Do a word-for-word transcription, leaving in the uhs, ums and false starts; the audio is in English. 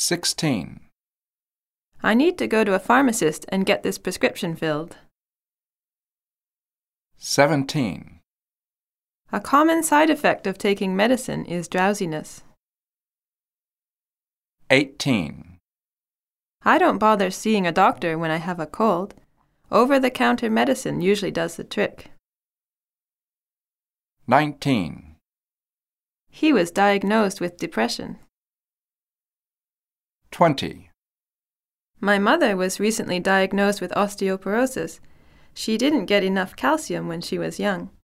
Sixteen. I need to go to a pharmacist and get this prescription filled. Seventeen. A common side effect of taking medicine is drowsiness. Eighteen. I don't bother seeing a doctor when I have a cold. Over-the-counter medicine usually does the trick. Nineteen. He was diagnosed with depression. Twenty. My mother was recently diagnosed with osteoporosis. She didn't get enough calcium when she was young.